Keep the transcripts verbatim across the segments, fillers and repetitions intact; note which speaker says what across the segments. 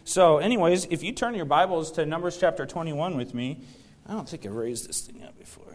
Speaker 1: So anyways, if you turn your Bibles to Numbers chapter twenty-one with me, I don't think I raised this thing up before.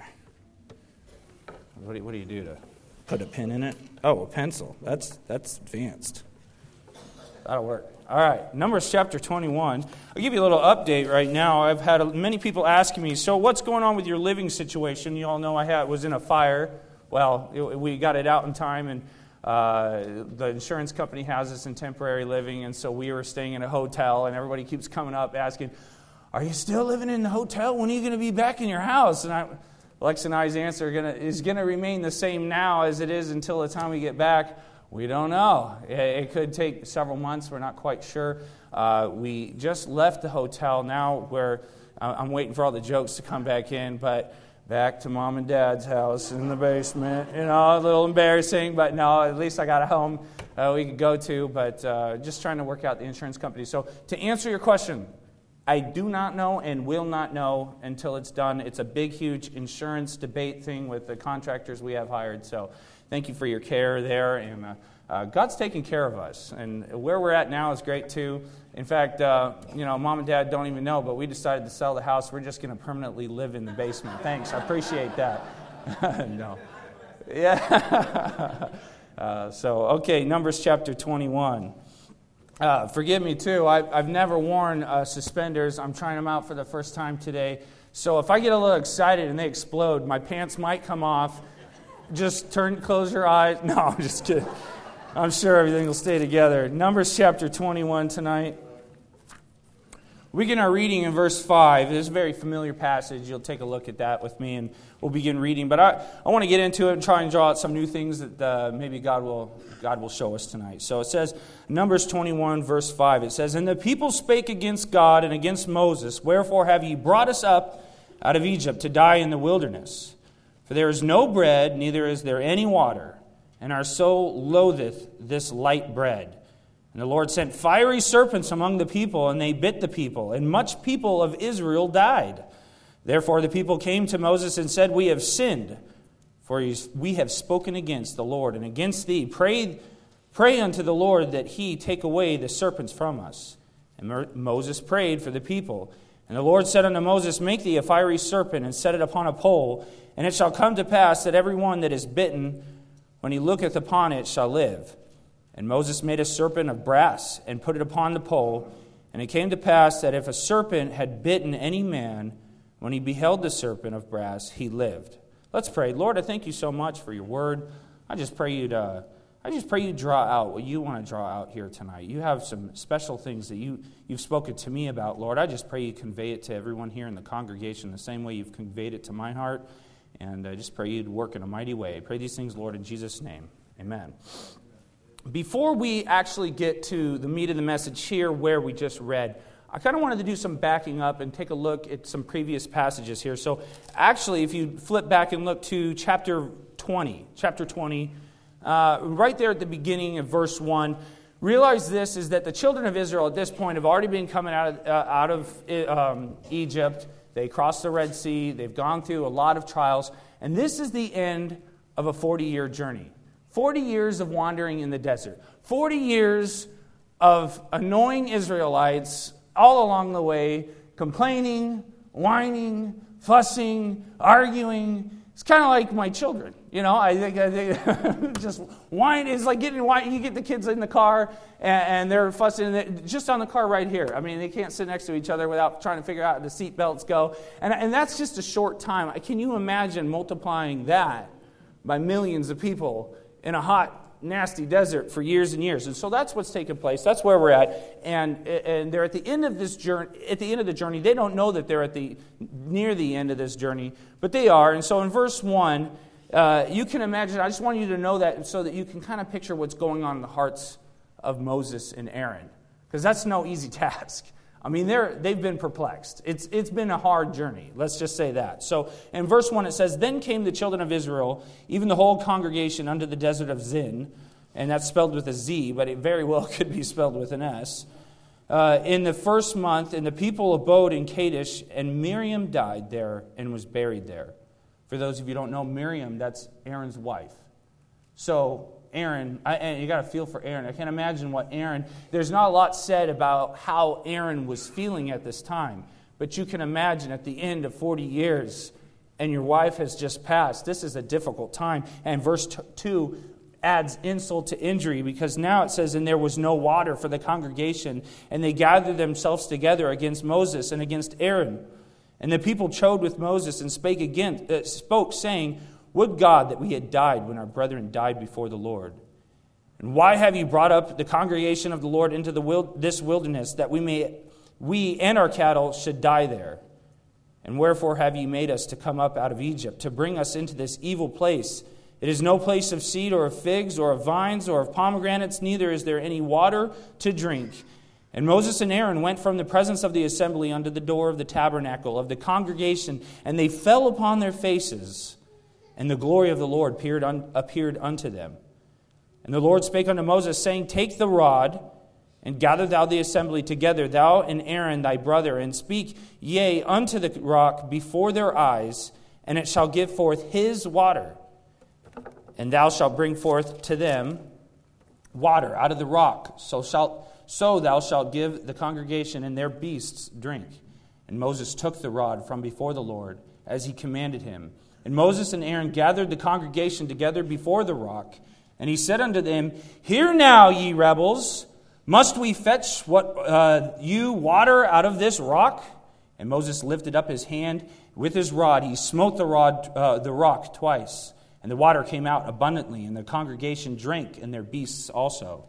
Speaker 1: What do you, what do, you do to put a pin in it? Oh, a pencil. That's that's advanced. That'll work. All right, Numbers chapter twenty-one. I'll give you a little update right now. I've had many people asking me, so what's going on with your living situation? You all know I had, was in a fire. Well, it, we got it out in time, and uh, the insurance company has us in temporary living, and so we were staying in a hotel, and everybody keeps coming up asking, are you still living in the hotel? When are you going to be back in your house? And I, Lex and I's answer gonna, is going to remain the same now as it is until the time we get back. We don't know. It could take several months. We're not quite sure. Uh, we just left the hotel. Now we're, I'm waiting for all the jokes to come back in, but back to Mom and Dad's house in the basement. You know, a little embarrassing, but no, at least I got a home uh, we could go to, but uh, just trying to work out the insurance company. So to answer your question, I do not know and will not know until it's done. It's a big, huge insurance debate thing with the contractors we have hired, so thank you for your care there, and uh, uh, God's taking care of us, and where we're at now is great too. In fact, uh, you know, Mom and Dad don't even know, but we decided to sell the house. We're just going to permanently live in the basement. Thanks, I appreciate that. No, yeah. uh, so, okay, Numbers chapter twenty-one. Uh, forgive me too. I, I've never worn uh, suspenders. I'm trying them out for the first time today. So if I get a little excited and they explode, my pants might come off. Just turn, close your eyes. No, I'm just kidding. I'm sure everything will stay together. Numbers chapter twenty-one tonight. We begin our reading in verse five. This is a very familiar passage. You'll take a look at that with me, and we'll begin reading. But I, I want to get into it and try and draw out some new things that uh, maybe God will God will show us tonight. So it says, Numbers twenty-one, verse five. It says, And the people spake against God and against Moses, Wherefore have ye brought us up out of Egypt to die in the wilderness? For there is no bread, neither is there any water, and our soul loatheth this light bread. And the Lord sent fiery serpents among the people, and they bit the people, and much people of Israel died. Therefore the people came to Moses and said, We have sinned, for we have spoken against the Lord and against thee. Pray, pray unto the Lord that he take away the serpents from us. And Moses prayed for the people. And the Lord said unto Moses, Make thee a fiery serpent, and set it upon a pole, and it shall come to pass that every one that is bitten, when he looketh upon it, shall live. And Moses made a serpent of brass, and put it upon the pole. And it came to pass that if a serpent had bitten any man, when he beheld the serpent of brass, he lived. Let's pray. Lord, I thank you so much for your word. I just pray you'd, uh, I just pray you draw out what you want to draw out here tonight. You have some special things that you, you've spoken to me about, Lord. I just pray you convey it to everyone here in the congregation the same way you've conveyed it to my heart. And I just pray you'd work in a mighty way. I pray these things, Lord, in Jesus' name. Amen. Before we actually get to the meat of the message here where we just read, I kind of wanted to do some backing up and take a look at some previous passages here. So actually, if you flip back and look to chapter twenty, chapter twenty, uh, right there at the beginning of verse one, realize this is that the children of Israel at this point have already been coming out of, uh, out of um, Egypt. They crossed the Red Sea. They've gone through a lot of trials. And this is the end of a forty-year journey. forty years of wandering in the desert. forty years of annoying Israelites all along the way, complaining, whining, fussing, arguing. It's kind of like my children. You know, I think, I think just whine. It's like getting whine. You get the kids in the car and, and they're fussing just on the car right here. I mean, they can't sit next to each other without trying to figure out how the seat belts go. And, and that's just a short time. Can you imagine multiplying that by millions of people in a hot, nasty desert for years and years? And so that's what's taking place. That's where we're at. And and they're at the end of this journey. At the end of the journey, they don't know that they're at the near the end of this journey, but they are. And so in verse one, uh, you can imagine. I just want you to know that so that you can kind of picture what's going on in the hearts of Moses and Aaron, because that's no easy task. I mean, they're, they've been perplexed. It's It's been a hard journey. Let's just say that. So in verse one it says, Then came the children of Israel, even the whole congregation, unto the desert of Zin. And that's spelled with a Z, but it very well could be spelled with an S. Uh, in the first month, and the people abode in Kadesh, and Miriam died there and was buried there. For those of you who don't know, Miriam, that's Aaron's wife. So Aaron, I, and you got to feel for Aaron. I can't imagine what Aaron, there's not a lot said about how Aaron was feeling at this time. But you can imagine at the end of forty years, and your wife has just passed. This is a difficult time. And verse two adds insult to injury, because now it says, and there was no water for the congregation, and they gathered themselves together against Moses and against Aaron. And the people chode with Moses and spake again, uh, spoke, saying, Would God that we had died when our brethren died before the Lord. And why have you brought up the congregation of the Lord into the wild, this wilderness, that we may we and our cattle should die there? And wherefore have ye made us to come up out of Egypt, to bring us into this evil place? It is no place of seed or of figs or of vines or of pomegranates, neither is there any water to drink. And Moses and Aaron went from the presence of the assembly unto the door of the tabernacle of the congregation, and they fell upon their faces, and the glory of the Lord appeared, un- appeared unto them. And the Lord spake unto Moses, saying, Take the rod, and gather thou the assembly together, thou and Aaron thy brother, and speak yea unto the rock before their eyes, and it shall give forth his water. And thou shalt bring forth to them water out of the rock. So shalt so thou shalt give the congregation and their beasts drink. And Moses took the rod from before the Lord, as he commanded him. And Moses and Aaron gathered the congregation together before the rock. And he said unto them, Hear now, ye rebels, must we fetch what uh, you water out of this rock? And Moses lifted up his hand with his rod. He smote the rod, uh, the rock twice. And the water came out abundantly, and the congregation drank, and their beasts also.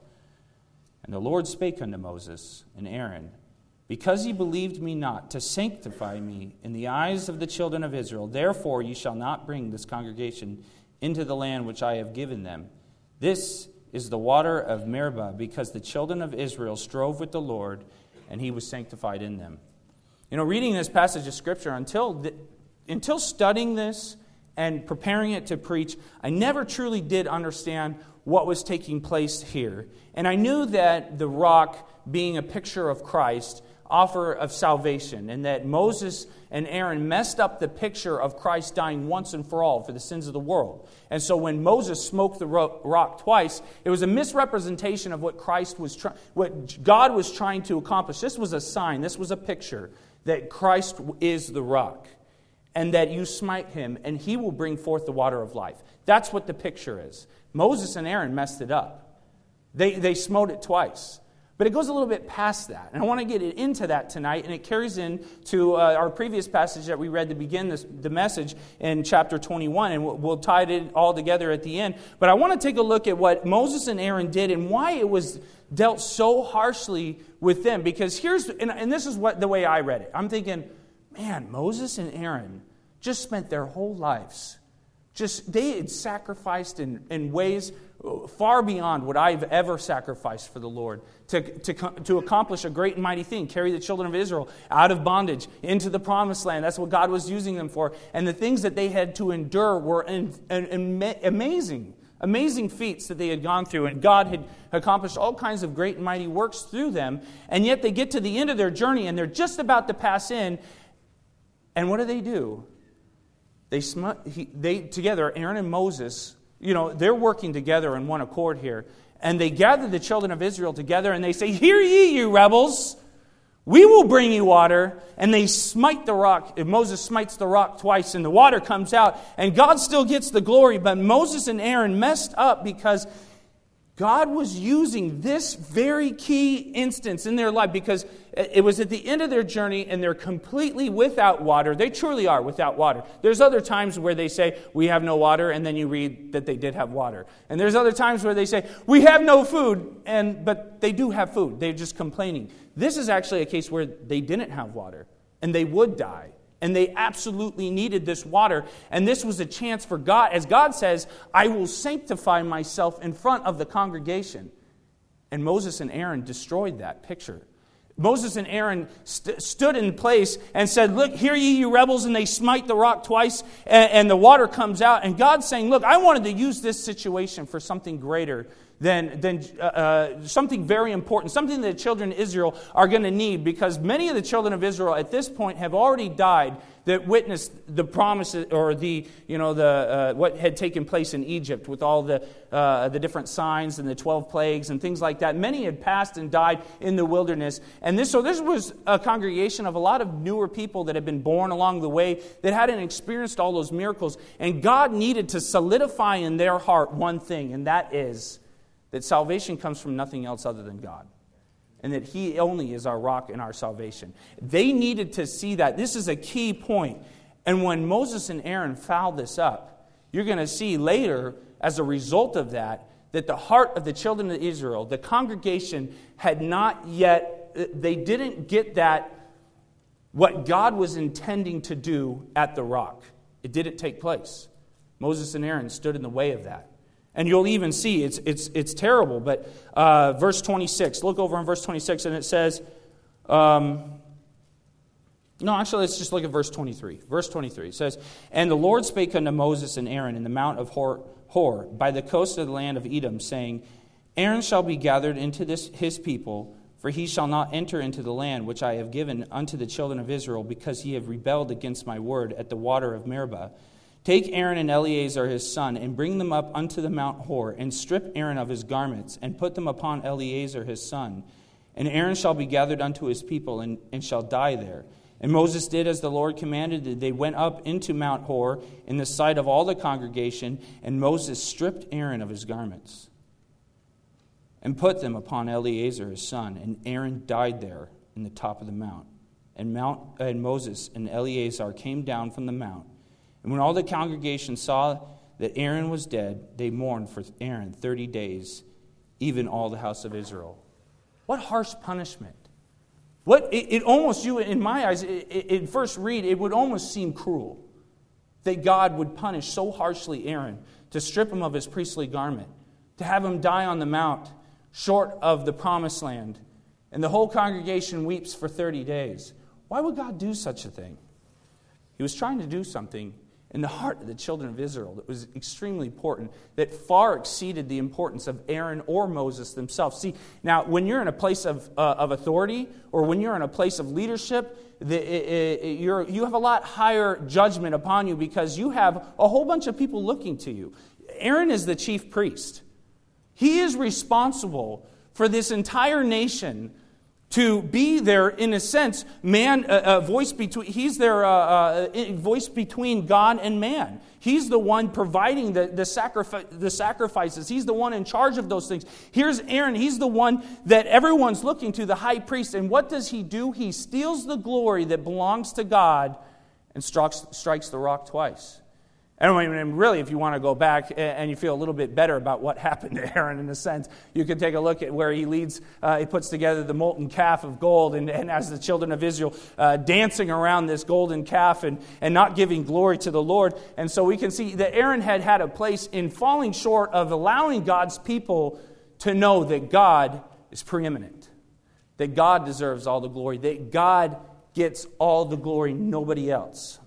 Speaker 1: And the Lord spake unto Moses and Aaron, Because ye believed me not to sanctify me in the eyes of the children of Israel, therefore ye shall not bring this congregation into the land which I have given them. This is the water of Meribah, because the children of Israel strove with the Lord, and he was sanctified in them. You know, reading this passage of Scripture, until the, until studying this and preparing it to preach, I never truly did understand what was taking place here. And I knew that the rock, being a picture of Christ, offer of salvation, and that Moses and Aaron messed up the picture of Christ dying once and for all for the sins of the world. And so when Moses smote the rock twice, it was a misrepresentation of what Christ was trying, what God was trying to accomplish. This was a sign, this was a picture that Christ is the rock, and that you smite him, and he will bring forth the water of life. That's what the picture is. Moses and Aaron messed it up. They, they smote it twice. But it goes a little bit past that. And I want to get into that tonight, and it carries into uh, our previous passage that we read to begin this, the message in chapter twenty-one, and we'll, we'll tie it all together at the end. But I want to take a look at what Moses and Aaron did and why it was dealt so harshly with them. Because here's, and, and this is what the way I read it. I'm thinking, man, Moses and Aaron just spent their whole lives, just they had sacrificed in, in ways far beyond what I've ever sacrificed for the Lord to, to, to accomplish a great and mighty thing, carry the children of Israel out of bondage into the promised land. That's what God was using them for. And the things that they had to endure were in, in, in, amazing, amazing feats that they had gone through. And God had accomplished all kinds of great and mighty works through them. And yet they get to the end of their journey and they're just about to pass in. And what do they do? They, smut, he, they together, Aaron and Moses, you know, they're working together in one accord here. And they gather the children of Israel together and they say, Hear ye, you rebels, we will bring you water. And they smite the rock. Moses smites the rock twice and the water comes out. And God still gets the glory. But Moses and Aaron messed up because God was using this very key instance in their life, because it was at the end of their journey and they're completely without water. They truly are without water. There's other times where they say, we have no water, and then you read that they did have water. And there's other times where they say, we have no food, and but they do have food. They're just complaining. This is actually a case where they didn't have water, and they would die. And they absolutely needed this water. And this was a chance for God. As God says, I will sanctify myself in front of the congregation. And Moses and Aaron destroyed that picture. Moses and Aaron st- stood in place and said, Look, hear ye, you rebels, and they smite the rock twice, and, and the water comes out. And God's saying, look, I wanted to use this situation for something greater than, than uh, uh, something very important, something that the children of Israel are going to need, because many of the children of Israel at this point have already died that witnessed the promises, or the, you know, the uh, what had taken place in Egypt with all the uh, the different signs and the twelve plagues and things like that. Many had passed and died in the wilderness, and this so this was a congregation of a lot of newer people that had been born along the way that hadn't experienced all those miracles, and God needed to solidify in their heart one thing, and that is that salvation comes from nothing else other than God, and that He only is our rock and our salvation. They needed to see that. This is a key point. And when Moses and Aaron fouled this up, you're going to see later, as a result of that, that the heart of the children of Israel, the congregation, had not yet, they didn't get that, what God was intending to do at the rock. It didn't take place. Moses and Aaron stood in the way of that. And you'll even see, it's it's it's terrible, but uh, verse twenty-six, look over in verse twenty-six, and it says, um, no, actually, let's just look at verse twenty-three. Verse twenty-three, it says, "And the Lord spake unto Moses and Aaron in the mount of Hor, Hor by the coast of the land of Edom, saying, Aaron shall be gathered into this his people, for he shall not enter into the land which I have given unto the children of Israel, because ye have rebelled against my word at the water of Meribah. Take Aaron and Eleazar his son, and bring them up unto the Mount Hor, and strip Aaron of his garments, and put them upon Eleazar his son. And Aaron shall be gathered unto his people, and, and shall die there. And Moses did as the Lord commanded. They went up into Mount Hor in the sight of all the congregation, and Moses stripped Aaron of his garments, and put them upon Eleazar his son. And Aaron died there in the top of the mount. And, Mount, and Moses and Eleazar came down from the mount. And when all the congregation saw that Aaron was dead, they mourned for Aaron thirty days, even all the house of Israel." What harsh punishment. What it, it almost, you in my eyes, it, it, it first read, it would almost seem cruel that God would punish so harshly Aaron, to strip him of his priestly garment, to have him die on the mount, short of the promised land. And the whole congregation weeps for thirty days. Why would God do such a thing? He was trying to do something in the heart of the children of Israel that was extremely important, that far exceeded the importance of Aaron or Moses themselves. See, now, when you're in a place of uh, of authority, or when you're in a place of leadership, the, it, it, you're, you have a lot higher judgment upon you, because you have a whole bunch of people looking to you. Aaron is the chief priest. He is responsible for this entire nation to be there, in a sense, man, a uh, uh, voice between. He's their uh, uh, voice between God and man. He's the one providing the the, sacrifice, the sacrifices. He's the one in charge of those things. Here's Aaron. He's the one that everyone's looking to, the high priest. And what does he do? He steals the glory that belongs to God and strikes strikes the rock twice. And really, if you want to go back and you feel a little bit better about what happened to Aaron, in a sense, you could take a look at where he leads, uh, he puts together the molten calf of gold, and, and as the children of Israel uh, dancing around this golden calf and, and not giving glory to the Lord. And so we can see that Aaron had had a place in falling short of allowing God's people to know that God is preeminent, that God deserves all the glory, that God gets all the glory, nobody else.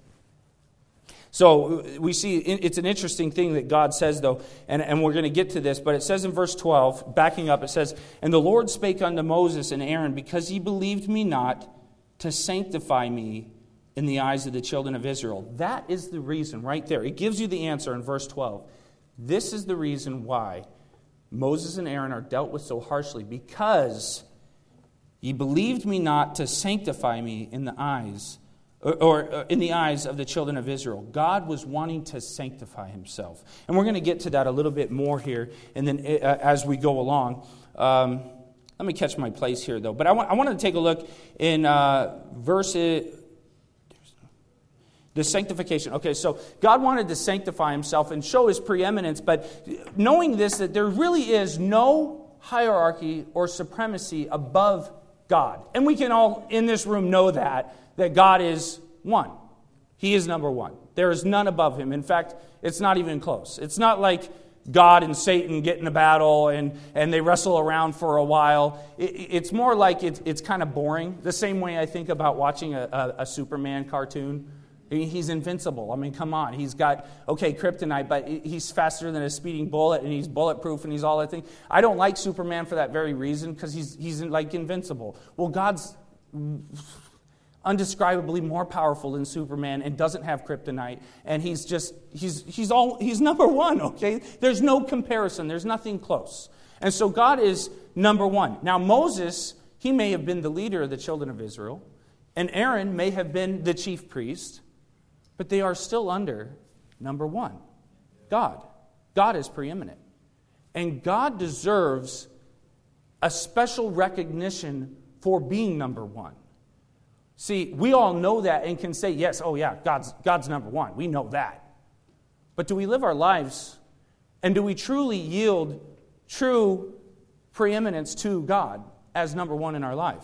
Speaker 1: So we see it's an interesting thing that God says, though, and, and we're going to get to this, but it says in verse twelve, backing up, it says, "And the Lord spake unto Moses and Aaron, because ye believed me not, to sanctify me in the eyes of the children of Israel." That is the reason right there. It gives you the answer in verse twelve. This is the reason why Moses and Aaron are dealt with so harshly, because ye believed me not to sanctify me in the eyes Or, or in the eyes of the children of Israel. God was wanting to sanctify himself. And we're going to get to that a little bit more here, and then uh, as we go along. Um, let me catch my place here, though. But I want, I wanted to take a look in uh, verse... The sanctification. Okay, so God wanted to sanctify himself and show his preeminence, but knowing this, that there really is no hierarchy or supremacy above God. And we can all in this room know that, that God is one. He is number one. There is none above him. In fact, it's not even close. It's not like God and Satan get in a battle and, and they wrestle around for a while. It, it's more like it's, it's kind of boring. The same way I think about watching a, a, a Superman cartoon. He's invincible. I mean, come on. He's got, okay, kryptonite, but he's faster than a speeding bullet, and he's bulletproof, and he's all that thing. I don't like Superman for that very reason, because he's, he's like invincible. Well, God's undescribably more powerful than Superman and doesn't have kryptonite, and he's just, he's, he's, all, he's number one, okay? There's no comparison. There's nothing close. And so God is number one. Now, Moses, he may have been the leader of the children of Israel, and Aaron may have been the chief priest, but they are still under number one, God. God is preeminent. And God deserves a special recognition for being number one. See, we all know that and can say, yes, oh yeah, God's, God's number one. We know that. But do we live our lives, and do we truly yield true preeminence to God as number one in our life?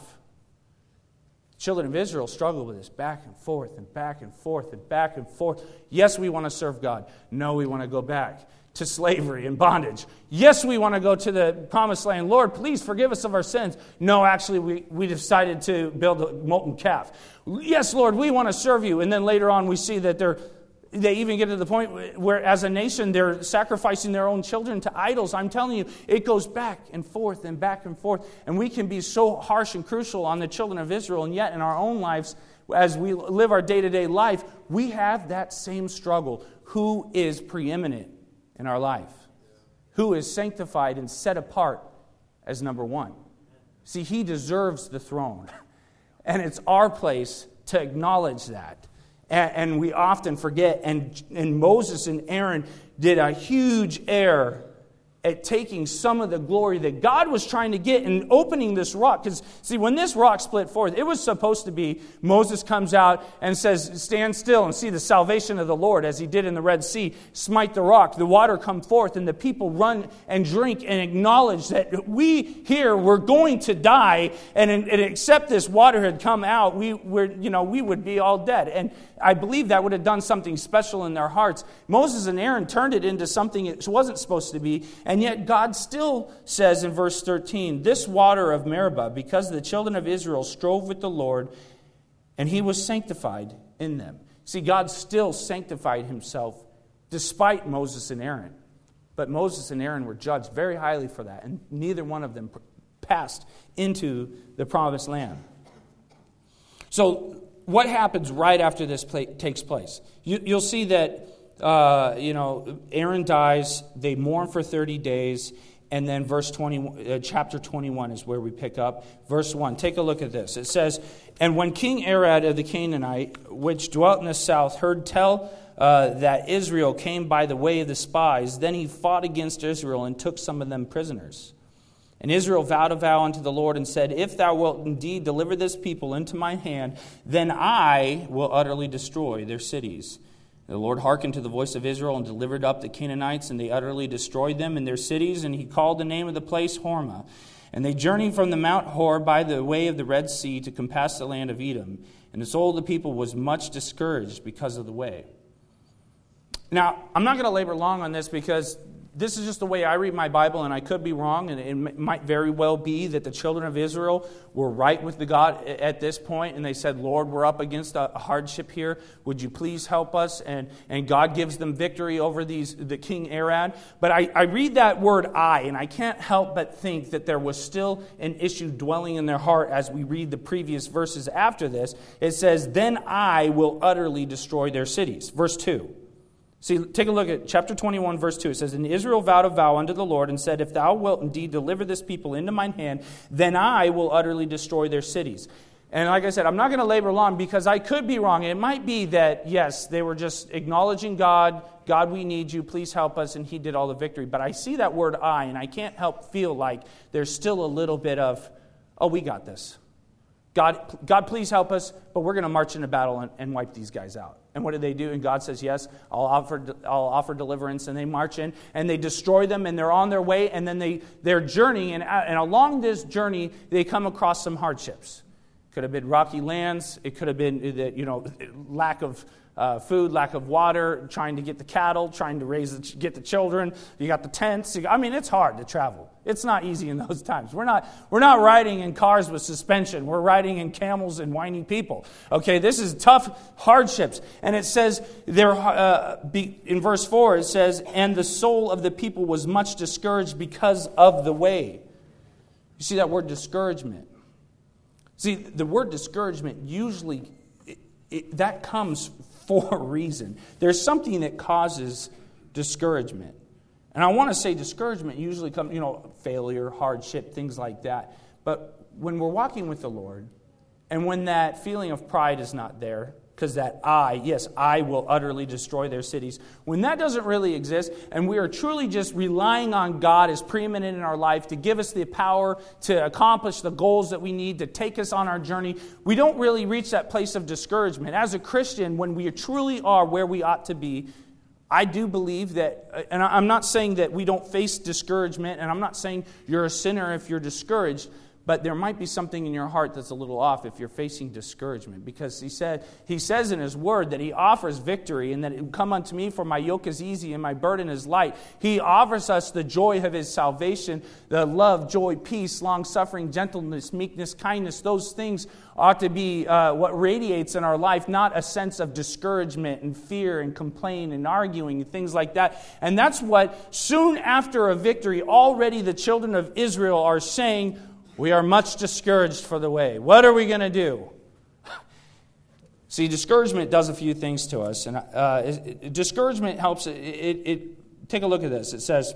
Speaker 1: Children of Israel struggle with this back and forth and back and forth and back and forth. Yes, we want to serve God. No, we want to go back to slavery and bondage. Yes, we want to go to the promised land. Lord, please forgive us of our sins. No, actually, we, we decided to build a molten calf. Yes, Lord, we want to serve you. And then later on, we see that they're They even get to the point where, as a nation, they're sacrificing their own children to idols. I'm telling you, it goes back and forth and back and forth. And we can be so harsh and crucial on the children of Israel, and yet in our own lives, as we live our day-to-day life, we have that same struggle. Who is preeminent in our life? Who is sanctified and set apart as number one? See, he deserves the throne. And it's our place to acknowledge that. And we often forget, and, and Moses and Aaron did a huge error at taking some of the glory that God was trying to get in opening this rock. Because, see, when this rock split forth, it was supposed to be Moses comes out and says, stand still and see the salvation of the Lord, as he did in the Red Sea. Smite the rock, the water come forth, and the people run and drink and acknowledge that we here were going to die, and, and except this water had come out, we were, you know, we would be all dead. And I believe that would have done something special in their hearts. Moses and Aaron turned it into something it wasn't supposed to be, and yet God still says in verse thirteen, this water of Meribah, because the children of Israel strove with the Lord, and he was sanctified in them. See, God still sanctified himself despite Moses and Aaron. But Moses and Aaron were judged very highly for that, and neither one of them passed into the promised land. So, what happens right after this play, takes place? You, you'll see that, uh, you know, Aaron dies. They mourn for thirty days. And then verse twenty, uh, chapter twenty-one is where we pick up. Verse one, take a look at this. It says, and when King Arad of the Canaanite, which dwelt in the south, heard tell uh, that Israel came by the way of the spies, then he fought against Israel and took some of them prisoners. And Israel vowed a vow unto the Lord and said, if thou wilt indeed deliver this people into my hand, then I will utterly destroy their cities. And the Lord hearkened to the voice of Israel and delivered up the Canaanites, and they utterly destroyed them in their cities. And he called the name of the place Hormah. And they journeyed from the Mount Hor by the way of the Red Sea to compass the land of Edom. And the soul of the people was much discouraged because of the way. Now, I'm not going to labor long on this because this is just the way I read my Bible, and I could be wrong, and it might very well be that the children of Israel were right with the God at this point, and they said, Lord, we're up against a hardship here. Would you please help us? And, and God gives them victory over these the King Arad. But I, I read that word I, and I can't help but think that there was still an issue dwelling in their heart as we read the previous verses after this. It says, then I will utterly destroy their cities. Verse two. See, take a look at chapter twenty-one, verse two. It says, and Israel vowed a vow unto the Lord and said, if thou wilt indeed deliver this people into mine hand, then I will utterly destroy their cities. And like I said, I'm not going to labor long because I could be wrong. It might be that, yes, they were just acknowledging God. God, we need you. Please help us. And he did all the victory. But I see that word I, and I can't help feel like there's still a little bit of, oh, we got this. God, God, please help us, but we're going to march into battle and, and wipe these guys out. And what do they do? And God says, yes, I'll offer I'll offer deliverance. And they march in, and they destroy them, and they're on their way, and then they, they're journeying, and, and along this journey, they come across some hardships. Could have been rocky lands. It could have been, you know, lack of uh, food, lack of water, trying to get the cattle, trying to raise, the, get the children. You got the tents. You, I mean, it's hard to travel. It's not easy in those times. We're not, we're not riding in cars with suspension. We're riding in camels and whiny people. Okay, this is tough hardships. And it says there, uh, be, in verse four, it says, and the soul of the people was much discouraged because of the way. You see that word discouragement. See, the word discouragement usually, it, it, that comes for a reason. There's something that causes discouragement. And I want to say discouragement usually comes, you know, failure, hardship, things like that. But when we're walking with the Lord, and when that feeling of pride is not there, because that I, yes, I will utterly destroy their cities. When that doesn't really exist, and we are truly just relying on God as preeminent in our life to give us the power to accomplish the goals that we need, to take us on our journey, we don't really reach that place of discouragement. As a Christian, when we truly are where we ought to be, I do believe that, and I'm not saying that we don't face discouragement, and I'm not saying you're a sinner if you're discouraged, but there might be something in your heart that's a little off if you're facing discouragement. Because he said, he says in his word that he offers victory and that it will come unto me, for my yoke is easy and my burden is light. He offers us the joy of his salvation, the love, joy, peace, long-suffering, gentleness, meekness, kindness. Those things ought to be uh, what radiates in our life, not a sense of discouragement and fear and complaint and arguing and things like that. And that's what, soon after a victory, already the children of Israel are saying, we are much discouraged for the way. What are we going to do? See, discouragement does a few things to us. And uh, it, it, discouragement helps. It, it, it, take a look at this. It says,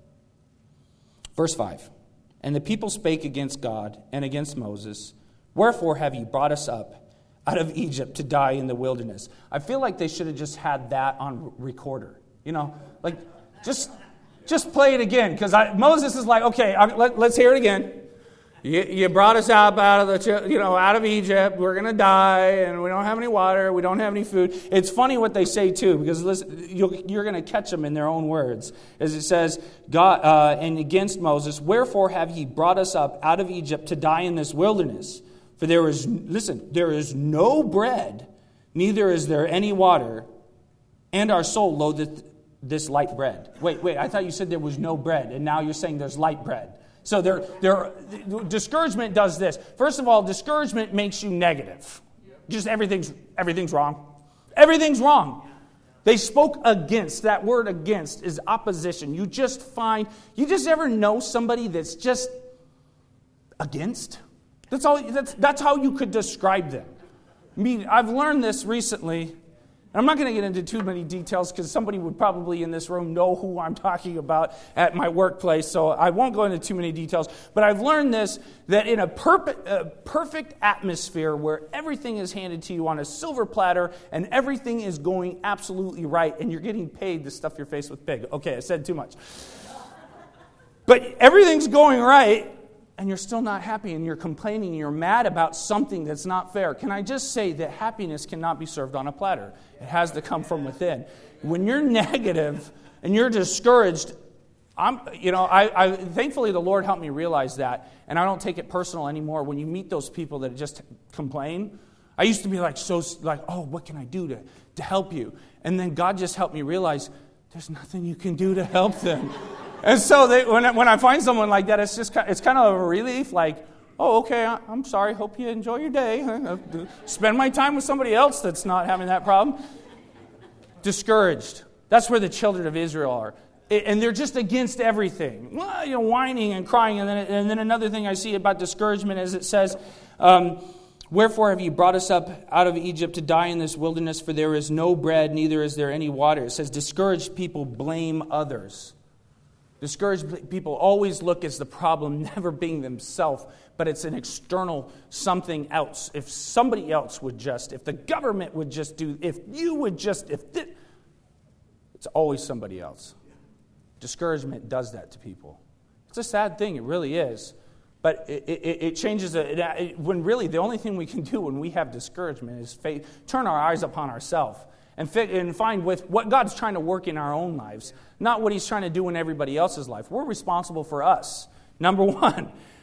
Speaker 1: verse five, and the people spake against God and against Moses, wherefore have ye brought us up out of Egypt to die in the wilderness? I feel like they should have just had that on recorder. You know, like, just, just play it again. Because Moses is like, okay, I, let, let's hear it again. You, you brought us up out of the, you know, out of Egypt. We're going to die, and we don't have any water. We don't have any food. It's funny what they say too, because listen, you'll, you're going to catch them in their own words. As it says, God uh, and against Moses, wherefore have ye brought us up out of Egypt to die in this wilderness? For there is, listen, there is no bread, neither is there any water, and our soul loatheth this light bread. Wait, wait, I thought you said there was no bread, and now you're saying there's light bread. So there, there, discouragement does this. First of all, discouragement makes you negative. Just everything's, everything's wrong. Everything's wrong. They spoke against. That word against is opposition. You just find, you just ever know somebody that's just against? That's all. That's, that's how you could describe them. I mean, I've learned this recently. I'm not going to get into too many details because somebody would probably in this room know who I'm talking about at my workplace, so I won't go into too many details. But I've learned this, that in a perfect, uh, perfect atmosphere where everything is handed to you on a silver platter and everything is going absolutely right and you're getting paid to stuff your face with pig. Okay, I said too much. But everything's going right, and you're still not happy, and you're complaining, and you're mad about something that's not fair. Can I just say that happiness cannot be served on a platter? It has to come from within. When you're negative and you're discouraged, I'm, you know, I, I thankfully the Lord helped me realize that, and I don't take it personal anymore. When you meet those people that just complain, I used to be like so like, oh, what can I do to to help you? And then God just helped me realize there's nothing you can do to help them. And so they, when, I, when I find someone like that, it's just it's kind of a relief, like, oh, okay, I'm sorry, hope you enjoy your day. Spend my time with somebody else that's not having that problem. Discouraged. That's where the children of Israel are. And they're just against everything. You know, whining and crying. And then, and then another thing I see about discouragement is it says, um, wherefore have ye brought us up out of Egypt to die in this wilderness? For there is no bread, neither is there any water. It says discouraged people blame others. Discouraged people always look as the problem never being themselves, but it's an external something else. If somebody else would just, if the government would just do, if you would just, if this, it's always somebody else. Discouragement does that to people. It's a sad thing, it really is. But it, it, it changes, it, it, when really the only thing we can do when we have discouragement is faith, turn our eyes upon ourselves. And, fit, and find with what God's trying to work in our own lives, not what He's trying to do in everybody else's life. We're responsible for us. Number one,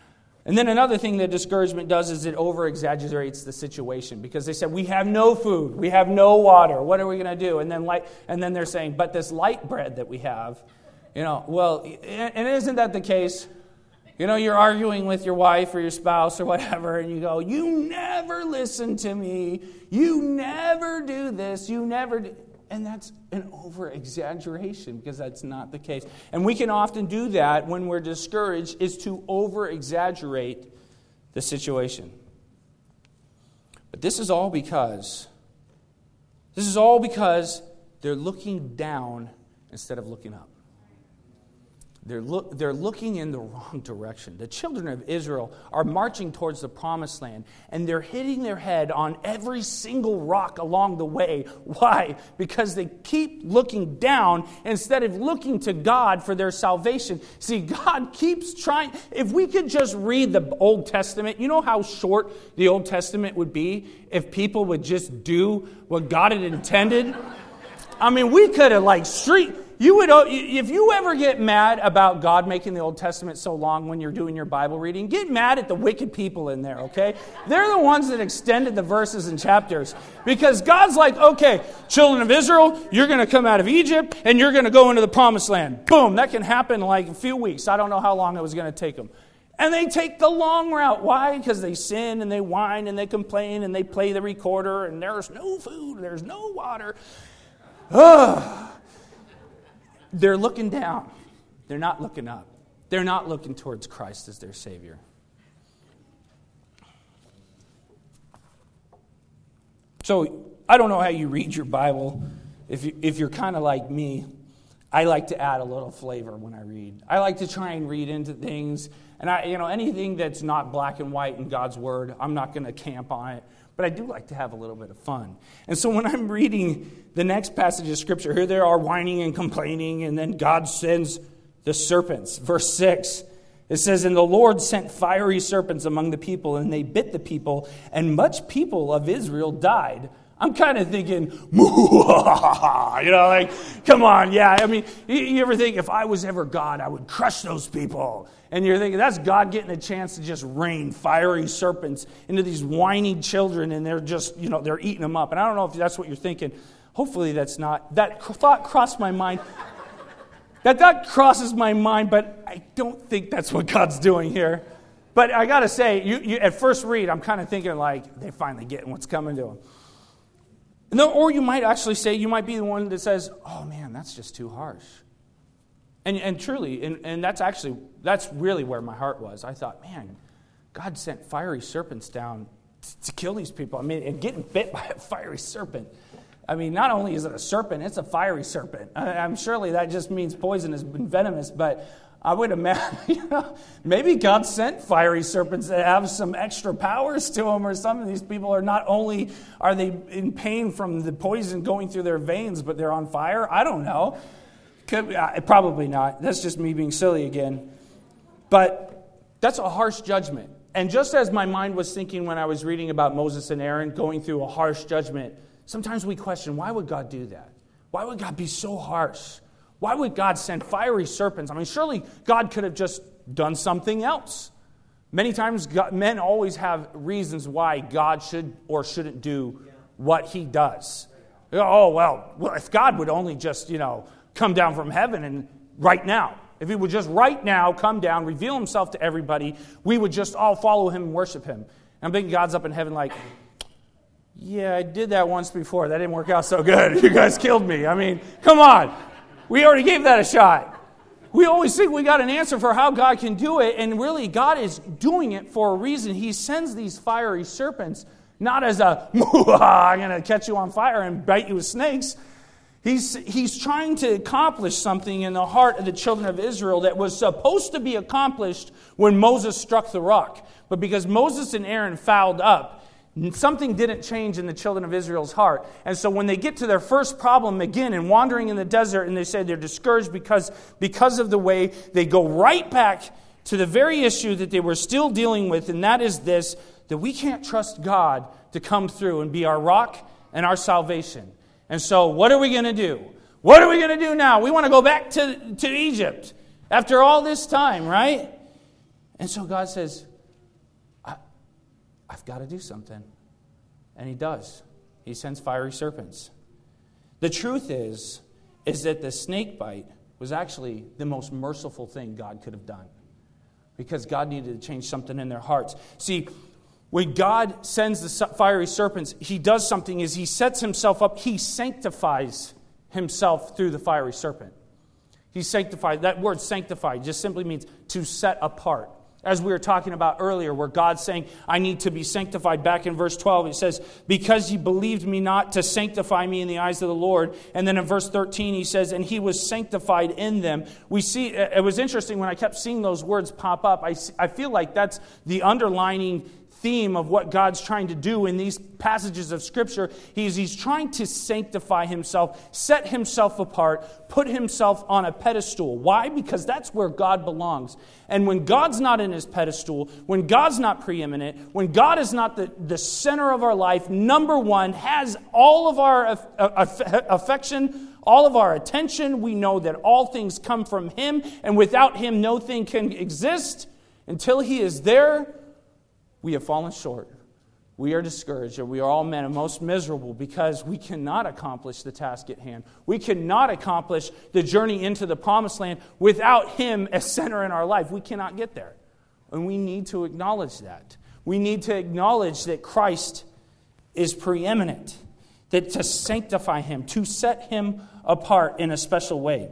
Speaker 1: And then another thing that discouragement does is it over-exaggerates the situation, because they said, we have no food, we have no water, what are we going to do? And then light, and then they're saying, but this light bread that we have, you know, well, and isn't that the case? You know, you're arguing with your wife or your spouse or whatever, and you go, you never listen to me, you never do this, you never do... And that's an over-exaggeration, because that's not the case. And we can often do that when we're discouraged, is to over-exaggerate the situation. But this is all because, this is all because they're looking down instead of looking up. They're, look, they're looking in the wrong direction. The children of Israel are marching towards the promised land, and they're hitting their head on every single rock along the way. Why? Because they keep looking down instead of looking to God for their salvation. See, God keeps trying. If we could just read the Old Testament, you know how short the Old Testament would be if people would just do what God had intended? I mean, we could have like street... You would, if you ever get mad about God making the Old Testament so long when you're doing your Bible reading, get mad at the wicked people in there, okay? They're the ones that extended the verses and chapters. Because God's like, okay, children of Israel, you're going to come out of Egypt and you're going to go into the promised land. Boom, that can happen in like a few weeks. I don't know how long it was going to take them. And they take the long route. Why? Because they sin and they whine and they complain and they play the recorder and there's no food, there's no water. Ugh. They're looking down. They're not looking up. They're not looking towards Christ as their Savior. So, I don't know how you read your Bible. If, you, if you're kind of like me, I like to add a little flavor when I read. I like to try and read into things. And I, you know, anything that's not black and white in God's Word, I'm not going to camp on it. But I do like to have a little bit of fun. And so when I'm reading the next passage of Scripture, here they are whining and complaining, and then God sends the serpents. Verse six, it says, and the Lord sent fiery serpents among the people, and they bit the people, and much people of Israel died. I'm kind of thinking, you know, like, come on, yeah. I mean, you, you ever think, if I was ever God, I would crush those people? And you're thinking, that's God getting a chance to just rain fiery serpents into these whining children, and they're just, you know, they're eating them up. And I don't know if that's what you're thinking. Hopefully that's not. That thought crossed my mind. That thought crosses my mind, but I don't think that's what God's doing here. But I got to say, you, you, at first read, I'm kind of thinking, like, they're finally getting what's coming to them. No, or you might actually say, you might be the one that says, oh man, that's just too harsh. And and truly, and, and that's actually, that's really where my heart was. I thought, man, God sent fiery serpents down to, to kill these people. I mean, and getting bit by a fiery serpent. I mean, not only is it a serpent, it's a fiery serpent. I, I'm surely that just means poisonous and venomous, but I would imagine, you know, maybe God sent fiery serpents that have some extra powers to them, or some of these people are not only are they in pain from the poison going through their veins, but they're on fire. I don't know. Could, uh, probably not. That's just me being silly again. But that's a harsh judgment. And just as my mind was thinking when I was reading about Moses and Aaron going through a harsh judgment, sometimes we question, why would God do that? Why would God be so harsh? Why would God send fiery serpents? I mean, surely God could have just done something else. Many times, God, men always have reasons why God should or shouldn't do what he does. Oh, well, well, if God would only just, you know, come down from heaven and right now, if he would just right now come down, reveal himself to everybody, we would just all follow him and worship him. And I'm thinking God's up in heaven like, yeah, I did that once before. That didn't work out so good. You guys killed me. I mean, come on. We already gave that a shot. We always think we got an answer for how God can do it, and really God is doing it for a reason. He sends these fiery serpents not as a, I'm going to catch you on fire and bite you with snakes. He's, he's trying to accomplish something in the heart of the children of Israel that was supposed to be accomplished when Moses struck the rock. But because Moses and Aaron fouled up, something didn't change in the children of Israel's heart. And so when they get to their first problem again and wandering in the desert, and they say they're discouraged because, because of the way, they go right back to the very issue that they were still dealing with, and that is this, that we can't trust God to come through and be our rock and our salvation. And so what are we going to do? What are we going to do now? We want to go back to, to Egypt after all this time, right? And so God says, I've got to do something. And he does. He sends fiery serpents. The truth is, is that the snake bite was actually the most merciful thing God could have done, because God needed to change something in their hearts. See, when God sends the fiery serpents, he does something is he sets himself up. He sanctifies himself through the fiery serpent. He's sanctified. That word sanctified just simply means to set apart. As we were talking about earlier, where God's saying, I need to be sanctified. Back in verse twelve, it says, because you believed me not to sanctify me in the eyes of the Lord. And then in verse thirteen, he says, and he was sanctified in them. We see, it was interesting when I kept seeing those words pop up. I, I feel like that's the underlining theme of what God's trying to do in these passages of Scripture. He's, he's trying to sanctify himself, set himself apart, put himself on a pedestal. Why? Because that's where God belongs. And when God's not in his pedestal, when God's not preeminent, when God is not the, the center of our life, number one, has all of our aff- aff- affection, all of our attention, we know that all things come from him, and without him no thing can exist. Until he is there, we have fallen short. We are discouraged, and we are all men and most miserable because we cannot accomplish the task at hand. We cannot accomplish the journey into the promised land without him as center in our life. We cannot get there. And we need to acknowledge that. We need to acknowledge that Christ is preeminent, that to sanctify him, to set him apart in a special way.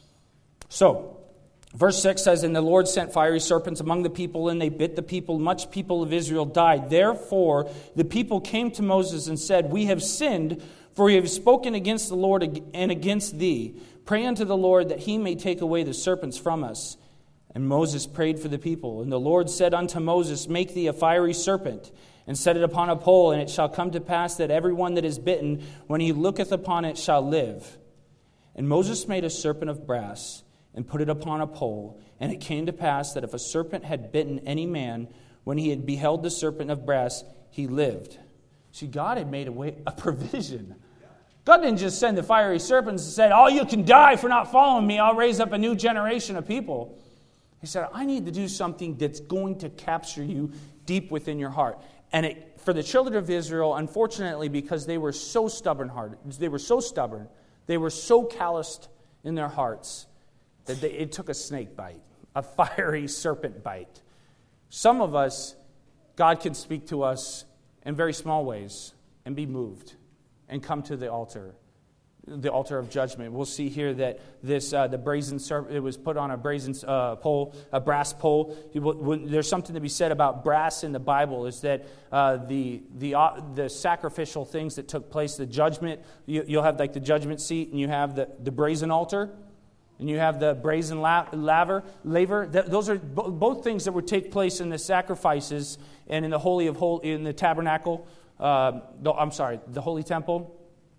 Speaker 1: So, verse six says, and the Lord sent fiery serpents among the people, and they bit the people. Much people of Israel died. Therefore, the people came to Moses and said, we have sinned, for we have spoken against the Lord and against thee. Pray unto the Lord that he may take away the serpents from us. And Moses prayed for the people. And the Lord said unto Moses, make thee a fiery serpent, and set it upon a pole, and it shall come to pass that every one that is bitten, when he looketh upon it, shall live. And Moses made a serpent of brass, and put it upon a pole. And it came to pass that if a serpent had bitten any man, when he had beheld the serpent of brass, he lived. See, God had made a way, a provision. God didn't just send the fiery serpents and said, oh, you can die for not following me. I'll raise up a new generation of people. He said, I need to do something that's going to capture you deep within your heart. And it, for the children of Israel, unfortunately, because they were so stubborn-hearted, they were so stubborn, they were so calloused in their hearts, that they, it took a snake bite, a fiery serpent bite. Some of us, God can speak to us in very small ways and be moved and come to the altar, the altar of judgment. We'll see here that this uh, the brazen serpent, it was put on a brazen uh, pole, a brass pole. There's something to be said about brass in the Bible, is that uh, the the uh, the sacrificial things that took place, the judgment, you, you'll have like the judgment seat, and you have the, the brazen altar. And you have the brazen la- laver, laver. Th- those are b- both things that would take place in the sacrifices and in the holy of hol- in the tabernacle. Uh, the, I'm sorry, the holy temple.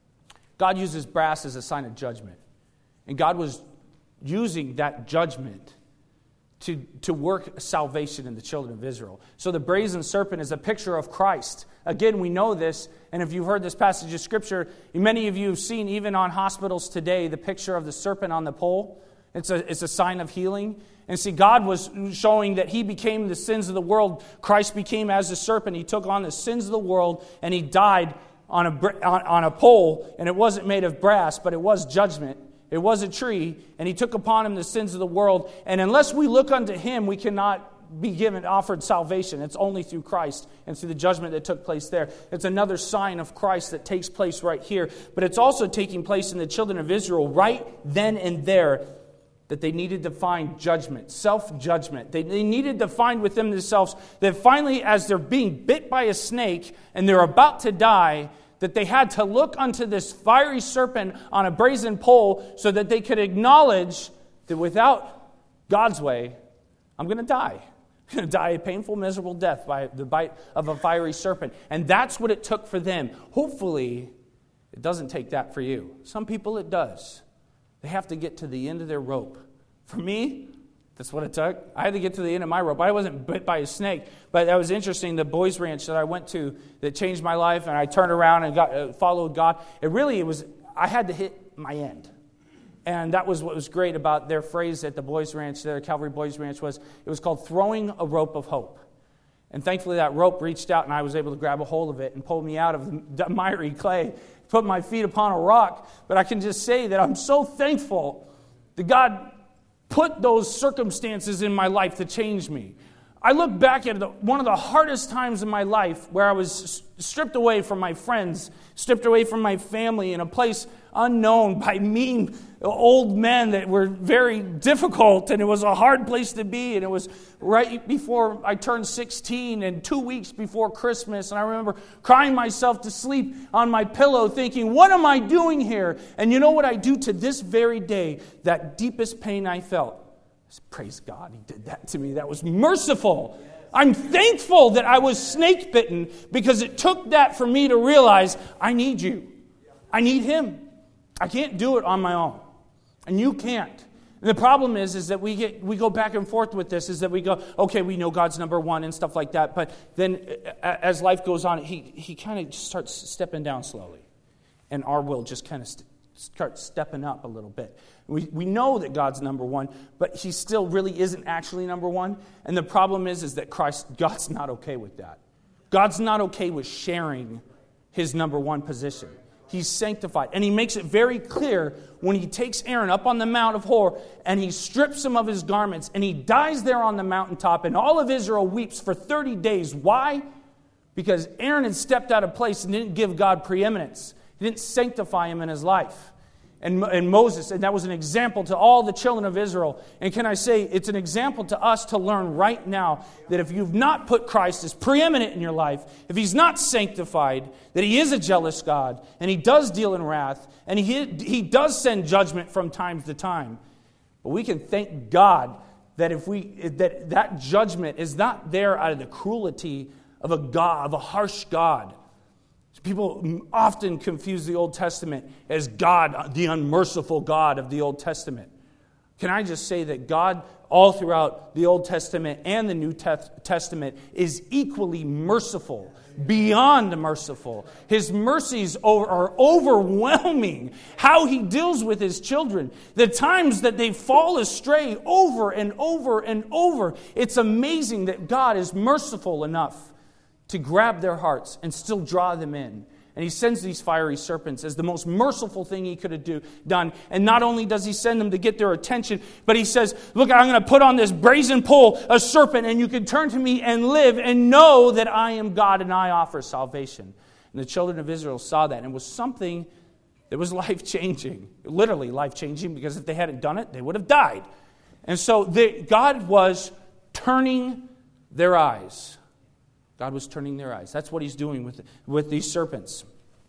Speaker 1: God uses brass as a sign of judgment, and God was using that judgment to to work salvation in the children of Israel. So the brazen serpent is a picture of Christ. Again, we know this, and if you've heard this passage of Scripture, many of you have seen, even on hospitals today, the picture of the serpent on the pole. It's a, it's a sign of healing. And see, God was showing that he became the sins of the world. Christ became as a serpent. He took on the sins of the world, and he died on a, on, on a pole, and it wasn't made of brass, but it was judgment. It was a tree, and he took upon him the sins of the world. And unless we look unto him, we cannot be given, offered salvation. It's only through Christ and through the judgment that took place there. It's another sign of Christ that takes place right here. But it's also taking place in the children of Israel right then and there, that they needed to find judgment, self-judgment. They, they needed to find within themselves that finally, as they're being bit by a snake and they're about to die, that they had to look unto this fiery serpent on a brazen pole so that they could acknowledge that without God's way, I'm going to die. I'm going to die a painful, miserable death by the bite of a fiery serpent. And that's what it took for them. Hopefully, it doesn't take that for you. Some people it does. They have to get to the end of their rope. For me, that's what it took. I had to get to the end of my rope. I wasn't bit by a snake, but that was interesting. The boys' ranch that I went to that changed my life, and I turned around and got uh, followed God. It really, it was. I had to hit my end, and that was what was great about their phrase at the boys' ranch, their Calvary Boys' Ranch, was it was called throwing a rope of hope. And thankfully that rope reached out and I was able to grab a hold of it and pull me out of the miry clay, put my feet upon a rock. But I can just say that I'm so thankful that God put those circumstances in my life to change me. I look back at the, one of the hardest times in my life where I was stripped away from my friends, stripped away from my family in a place unknown by mean old men that were very difficult, and it was a hard place to be, and it was right before I turned sixteen and two weeks before Christmas, and I remember crying myself to sleep on my pillow thinking, what am I doing here? And you know what I do to this very day? That deepest pain I felt, praise God, He did that to me. That was merciful. I'm thankful that I was snake bitten because it took that for me to realize I need you. I need Him. I can't do it on my own. And you can't. And the problem is, is that we get we go back and forth with this, is that we go, okay, we know God's number one and stuff like that. But then as life goes on, He, he kind of starts stepping down slowly. And our will just kind of st- starts stepping up a little bit. We we know that God's number one, but He still really isn't actually number one. And the problem is, is that Christ, God's not okay with that. God's not okay with sharing His number one position. He's sanctified. And He makes it very clear when He takes Aaron up on the Mount of Hor and He strips him of his garments and He dies there on the mountaintop and all of Israel weeps for thirty days. Why? Because Aaron had stepped out of place and didn't give God preeminence. He didn't sanctify him in his life. And, and Moses, and that was an example to all the children of Israel. And can I say, it's an example to us to learn right now that if you've not put Christ as preeminent in your life, if He's not sanctified, that He is a jealous God, and He does deal in wrath, and He, he does send judgment from time to time. But we can thank God that if we that that judgment is not there out of the cruelty of a God, of a harsh God. People often confuse the Old Testament as God, the unmerciful God of the Old Testament. Can I just say that God, all throughout the Old Testament and the New Testament, is equally merciful, beyond merciful. His mercies are overwhelming. How He deals with His children. The times that they fall astray over and over and over. It's amazing that God is merciful enough to grab their hearts and still draw them in. And He sends these fiery serpents as the most merciful thing He could have do, done. And not only does He send them to get their attention, but He says, look, I'm going to put on this brazen pole a serpent, and you can turn to me and live and know that I am God and I offer salvation. And the children of Israel saw that, and it was something that was life-changing, literally life-changing, because if they hadn't done it, they would have died. And so they, God was turning their eyes. God was turning their eyes. That's what He's doing with, with these serpents.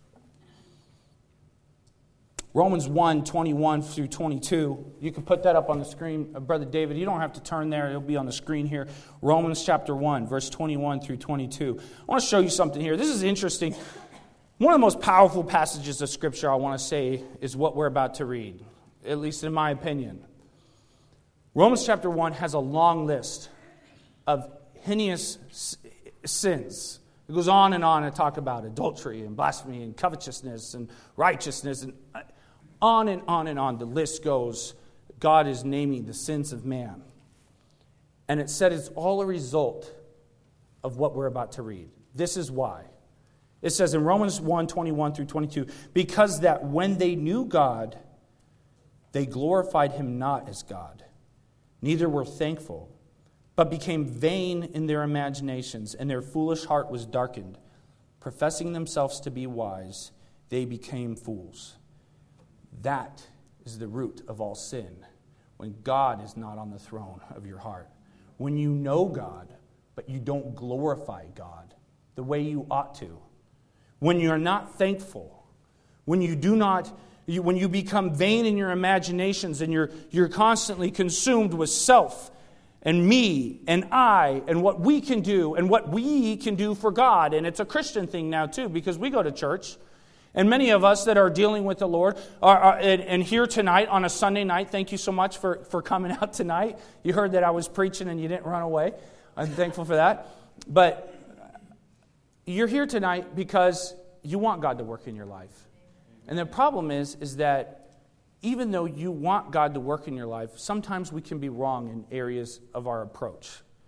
Speaker 1: Romans one, twenty-one through twenty-two. You can put that up on the screen. Uh, Brother David, you don't have to turn there. It'll be on the screen here. Romans chapter one, verse twenty-one through twenty-two. I want to show you something here. This is interesting. One of the most powerful passages of Scripture I want to say is what we're about to read, at least in my opinion. Romans chapter one has a long list of heinous sins. It goes on and on and talk about adultery and blasphemy and covetousness and righteousness and on and on and on. The list goes. God is naming the sins of man. And it said it's all a result of what we're about to read. This is why. It says in Romans one, twenty-one through twenty-two, because that when they knew God, they glorified Him not as God, neither were thankful, but became vain in their imaginations, and their foolish heart was darkened. Professing themselves to be wise, they became fools. That is the root of all sin, when God is not on the throne of your heart. When you know God, but you don't glorify God the way you ought to. When you're not thankful. When you do not, you, when you become vain in your imaginations and you're, you're constantly consumed with self and me and I and what we can do and what we can do for God. And it's a Christian thing now too, because we go to church. And many of us that are dealing with the Lord are, are and, and here tonight on a Sunday night, thank you so much for, for coming out tonight. You heard that I was preaching and you didn't run away. I'm thankful for that. But you're here tonight because you want God to work in your life. And the problem is, is that even though you want God to work in your life, sometimes we can be wrong in areas of our approach.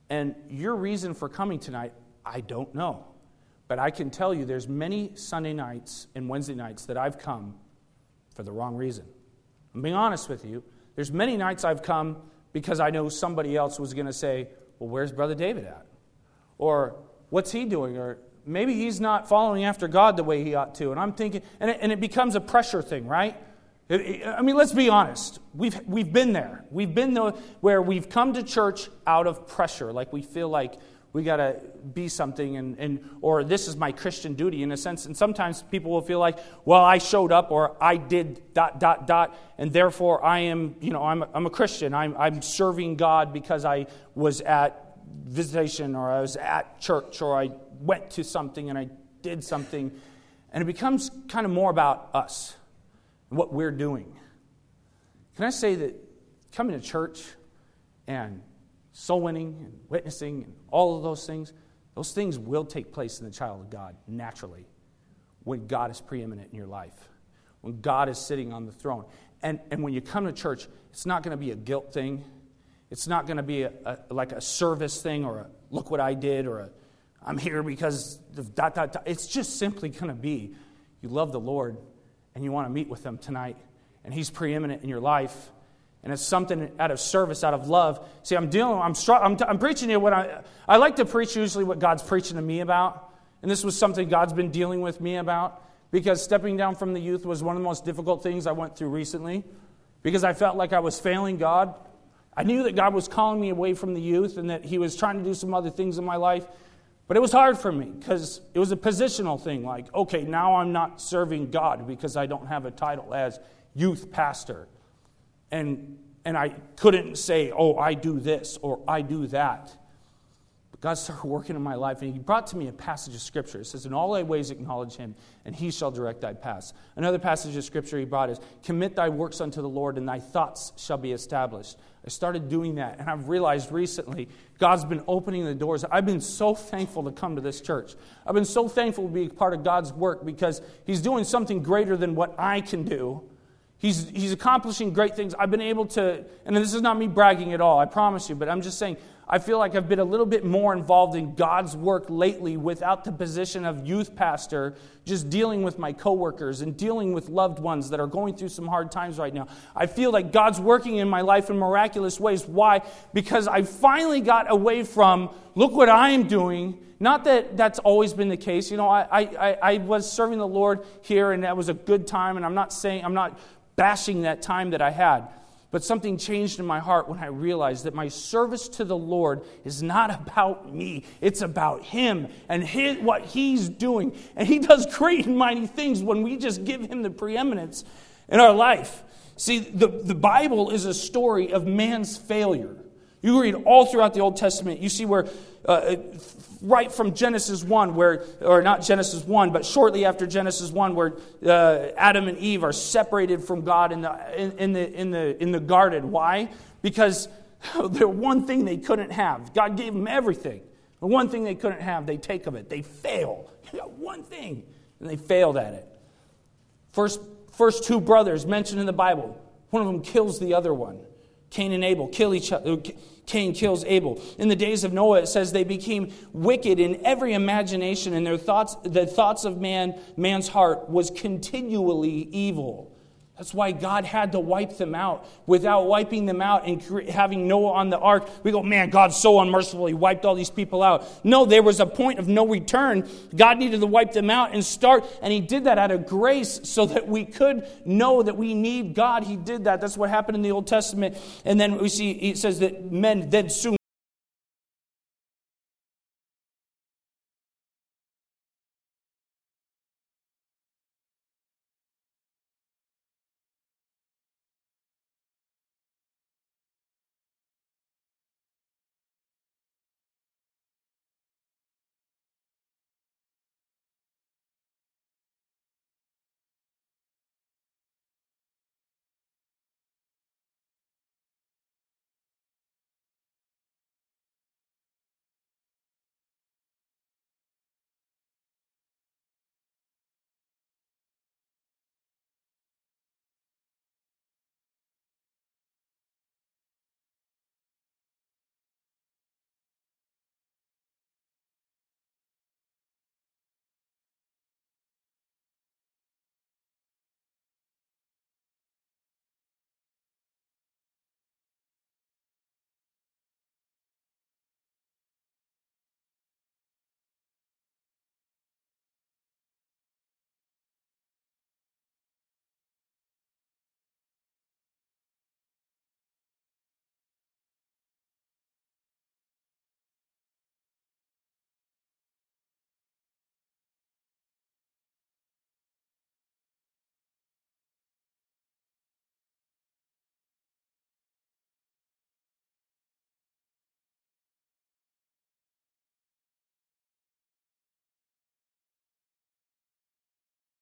Speaker 1: And your reason for coming tonight, I don't know. But I can tell you there's many Sunday nights and Wednesday nights that I've come for the wrong reason. I'm being honest with you. There's many nights I've come because I know somebody else was going to say, well, where's Brother David at? Or, what's he doing? Or, maybe he's not following after God the way he ought to. And I'm thinking, and it, and it becomes a pressure thing, right? It, it, I mean, let's be honest. We've we've been there. We've been there where we've come to church out of pressure. Like we feel like we got to be something, and, and or this is my Christian duty in a sense. And sometimes people will feel like, well, I showed up or I did dot, dot, dot, and therefore I am, you know, I'm, I'm a Christian. I'm, I'm serving God because I was at visitation or I was at church or I went to something and I did something. And it becomes kind of more about us and what we're doing. Can I say that coming to church and soul winning and witnessing and all of those things, those things will take place in the child of God naturally when God is preeminent in your life, when God is sitting on the throne. And, and when you come to church, it's not going to be a guilt thing. It's not going to be a, a, like a service thing or a look what I did or a I'm here because of dot, dot, dot. It's just simply going to be you love the Lord and you want to meet with Him tonight and He's preeminent in your life. And it's something out of service, out of love. See, I'm dealing. I'm I'm, t- I'm preaching to you what I I like to preach usually what God's preaching to me about, and this was something God's been dealing with me about because stepping down from the youth was one of the most difficult things I went through recently, because I felt like I was failing God. I knew that God was calling me away from the youth and that He was trying to do some other things in my life, but it was hard for me because it was a positional thing. Like, okay, now I'm not serving God because I don't have a title as youth pastor. And and I couldn't say, oh, I do this or I do that. But God started working in my life, and He brought to me a passage of Scripture. It says, in all thy ways acknowledge Him, and He shall direct thy paths. Another passage of Scripture He brought is, commit thy works unto the Lord, and thy thoughts shall be established. I started doing that, and I've realized recently God's been opening the doors. I've been so thankful to come to this church. I've been so thankful to be part of God's work because He's doing something greater than what I can do. He's he's accomplishing great things. I've been able to, and this is not me bragging at all, I promise you, but I'm just saying, I feel like I've been a little bit more involved in God's work lately without the position of youth pastor, just dealing with my coworkers and dealing with loved ones that are going through some hard times right now. I feel like God's working in my life in miraculous ways. Why? Because I finally got away from, look what I'm doing. Not that that's always been the case. You know, I I, I was serving the Lord here, and that was a good time, and I'm not saying, I'm not bashing that time that I had. But something changed in my heart when I realized that my service to the Lord is not about me. It's about Him and his, what He's doing. And He does great and mighty things when we just give Him the preeminence in our life. See, the, the Bible is a story of man's failure. You read all throughout the Old Testament, you see where, uh, right from Genesis one, where, or not Genesis one, but shortly after Genesis one, where uh, Adam and Eve are separated from God in the in, in the in the in the garden. Why? Because the one thing they couldn't have, God gave them everything. The one thing they couldn't have, they take of it. They fail. You got one thing, and they failed at it. First, first two brothers mentioned in the Bible. One of them kills the other one. Cain and Abel kill each other. Cain kills Abel. In the days of Noah, it says they became wicked in every imagination, and their thoughts, the thoughts of man, man's heart was continually evil. That's why God had to wipe them out. Without wiping them out and having Noah on the ark, we go, man, God's so unmerciful. He wiped all these people out. No, there was a point of no return. God needed to wipe them out and start, and He did that out of grace so that we could know that we need God. He did that. That's what happened in the Old Testament. And then we see, it says that men then soon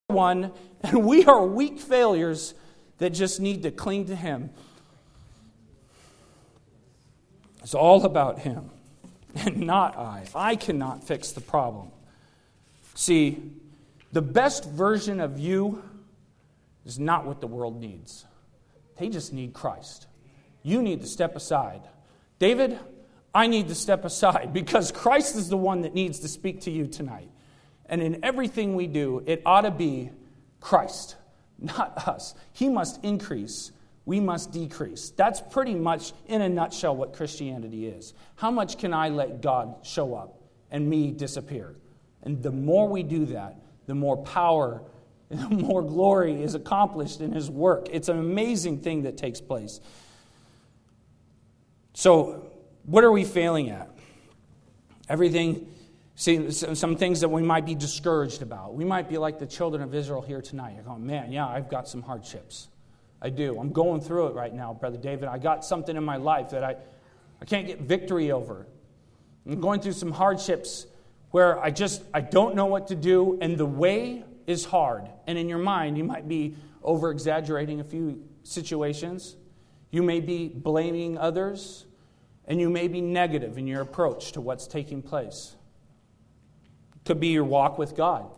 Speaker 1: one, and we are weak failures that just need to cling to Him. It's all about Him and not I. I cannot fix the problem. See, the best version of you is not what the world needs. They just need Christ. You need to step aside. David, I need to step aside because Christ is the one that needs to speak to you tonight. And in everything we do, it ought to be Christ, not us. He must increase. We must decrease. That's pretty much, in a nutshell, what Christianity is. How much can I let God show up and me disappear? And the more we do that, the more power and the more glory is accomplished in His work. It's an amazing thing that takes place. So, what are we failing at? Everything, see, some things that we might be discouraged about. We might be like the children of Israel here tonight. You're going, man, yeah, I've got some hardships. I do. I'm going through it right now, Brother David. I got something in my life that I, I can't get victory over. I'm going through some hardships where I just, I don't know what to do, and the way is hard. And in your mind, you might be over-exaggerating a few situations. You may be blaming others, and you may be negative in your approach to what's taking place. It could be your walk with God.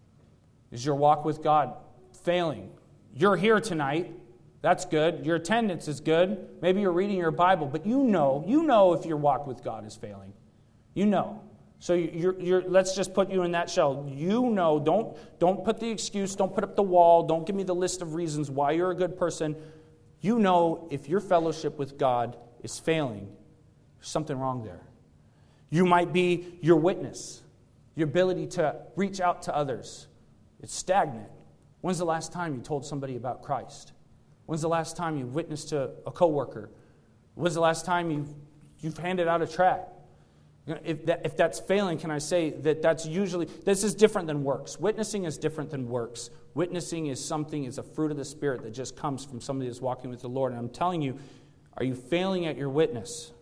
Speaker 1: Is your walk with God failing? You're here tonight. That's good. Your attendance is good. Maybe you're reading your Bible, but you know, you know if your walk with God is failing. You know. So you're, you're, let's just put you in that shell. You know, don't, don't put the excuse, don't put up the wall, don't give me the list of reasons why you're a good person. You know if your fellowship with God is failing, there's something wrong there. You might be your witness, your ability to reach out to others. It's stagnant. When's the last time you told somebody about Christ? When's the last time you witnessed to a coworker? When's the last time you've, you've handed out a tract? If, that, if that's failing, can I say that that's usually, this is different than works. Witnessing is different than works. Witnessing is something, is a fruit of the Spirit that just comes from somebody that's walking with the Lord. And I'm telling you, are you failing at your witness?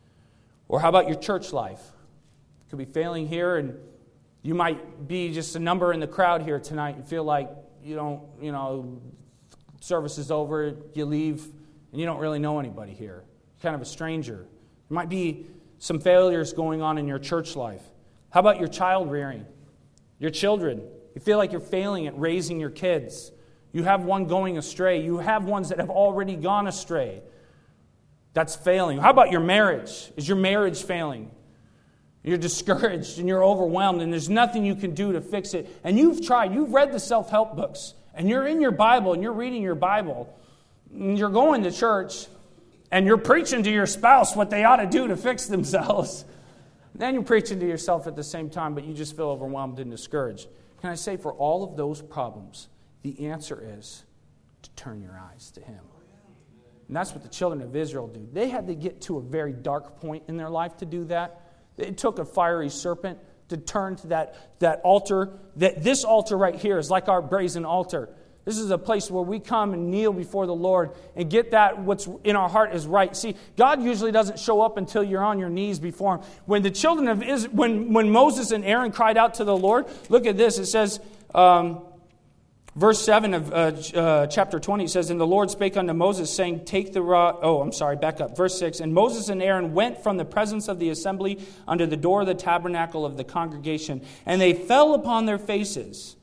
Speaker 1: Or how about your church life? You could be failing here, and you might be just a number in the crowd here tonight and feel like you don't, you know, service is over, you leave, and you don't really know anybody here. You're kind of a stranger. There might be some failures going on in your church life. How about your child rearing? Your children. You feel like you're failing at raising your kids. You have one going astray. You have ones that have already gone astray. That's failing. How about your marriage? Is your marriage failing? You're discouraged and you're overwhelmed and there's nothing you can do to fix it. And you've tried. You've read the self-help books. And you're in your Bible and you're reading your Bible. And you're going to church. And you're preaching to your spouse what they ought to do to fix themselves. Then you're preaching to yourself at the same time, but you just feel overwhelmed and discouraged. Can I say, for all of those problems, the answer is to turn your eyes to Him. And that's what the children of Israel do. They had to get to a very dark point in their life to do that. It took a fiery serpent to turn to that, that altar. That this altar right here is like our brazen altar. This is a place where we come and kneel before the Lord and get that what's in our heart is right. See, God usually doesn't show up until you're on your knees before Him. When the children of Israel, when, when Moses and Aaron cried out to the Lord, look at this. It says, um, verse seven of uh, uh, chapter twenty, it says, and the Lord spake unto Moses, saying, take the rod. Oh, I'm sorry, back up. Verse six, and Moses and Aaron went from the presence of the assembly unto the door of the tabernacle of the congregation, and they fell upon their faces.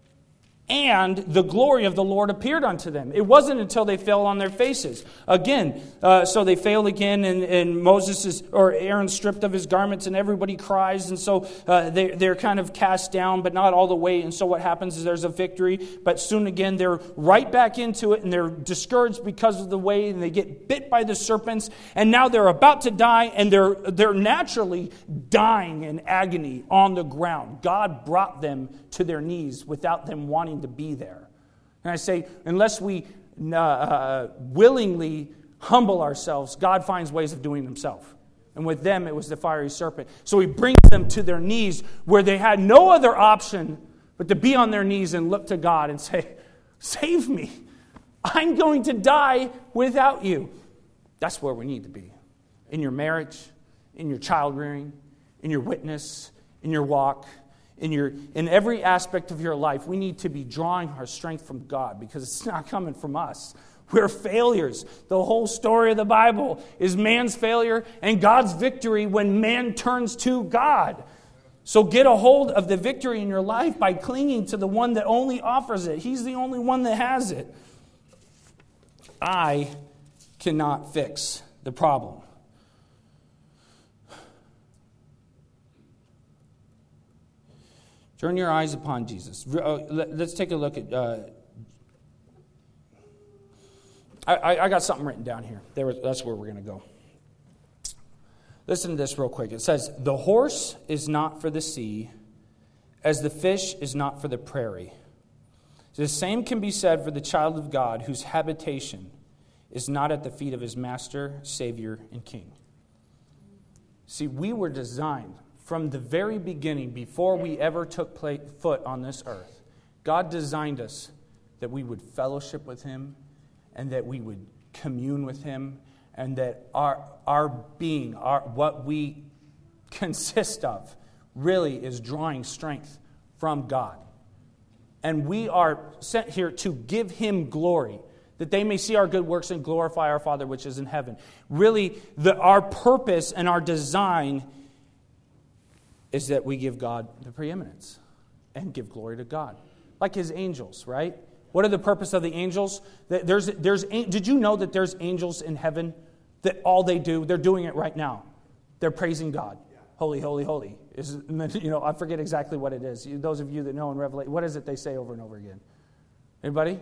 Speaker 1: And the glory of the Lord appeared unto them. It wasn't until they fell on their faces. Again, uh, so they failed again, and, and Moses is, or Aaron stripped of his garments, and everybody cries, and so uh, they, they're kind of cast down, but not all the way. And so what happens is there's a victory, but soon again they're right back into it, and they're discouraged because of the way, and they get bit by the serpents, and now they're about to die, and they're they're naturally dying in agony on the ground. God brought them to their knees without them wanting to be there. And I say, unless we uh, uh, willingly humble ourselves, God finds ways of doing Himself. And with them, it was the fiery serpent. So He brings them to their knees where they had no other option but to be on their knees and look to God and say, save me. I'm going to die without you. That's where we need to be. In your marriage, in your child rearing, in your witness, in your walk, in your in every aspect of your life, we need to be drawing our strength from God, because it's not coming from us. We're failures. The whole story of the Bible is man's failure and God's victory when man turns to God. So get a hold of the victory in your life by clinging to the one that only offers it. He's the only one that has it. I cannot fix the problem. Turn your eyes upon Jesus. Let's take a look at... Uh, I, I got something written down here. There, that's where we're going to go. Listen to this real quick. It says, the horse is not for the sea, as the fish is not for the prairie. The same can be said for the child of God, whose habitation is not at the feet of his master, Savior, and King. See, we were designed from the very beginning, before we ever took play, foot on this earth. God designed us that we would fellowship with Him, and that we would commune with Him, and that our our being, our what we consist of, really is drawing strength from God. And we are sent here to give Him glory, that they may see our good works and glorify our Father which is in heaven. Really, the, our purpose and our design is that we give God the preeminence and give glory to God. Like His angels, right? What are the purpose of the angels? There's, there's, did you know that there's angels in heaven that all they do, they're doing it right now. They're praising God. Holy, holy, holy. Is, you know, I forget exactly what it is. Those of you that know in Revelation, what is it they say over and over again? Anybody?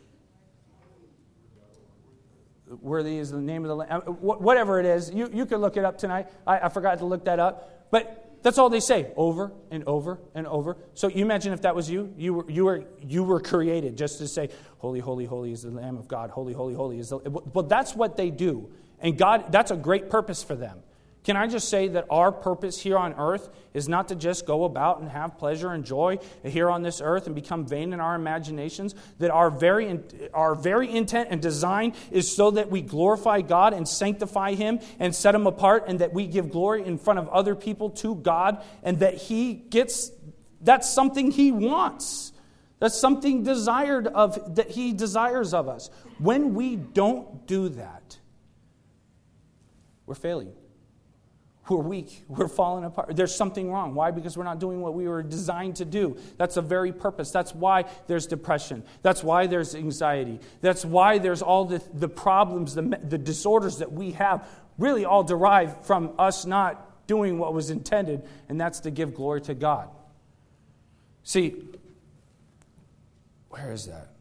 Speaker 1: Worthy is the name of the Lamb. Whatever it is, you, you can look it up tonight. I, I forgot to look that up. But that's all they say, over and over and over. So you imagine if that was you, you were you were you were created just to say, holy, holy, holy is the Lamb of God. Holy, holy, holy is the. Well, that's what they do, and God, that's a great purpose for them. Can I just say that our purpose here on earth is not to just go about and have pleasure and joy here on this earth and become vain in our imaginations, that our very, our very intent and design is so that we glorify God and sanctify Him and set Him apart, and that we give glory in front of other people to God, and that He gets, that's something He wants. That's something desired of, that He desires of us. When we don't do that, we're failing. We're weak. We're falling apart. There's something wrong. Why? Because we're not doing what we were designed to do. That's the very purpose. That's why there's depression. That's why there's anxiety. That's why there's all the, the problems, the, the disorders that we have, really all derived from us not doing what was intended, and that's to give glory to God. See, where is that?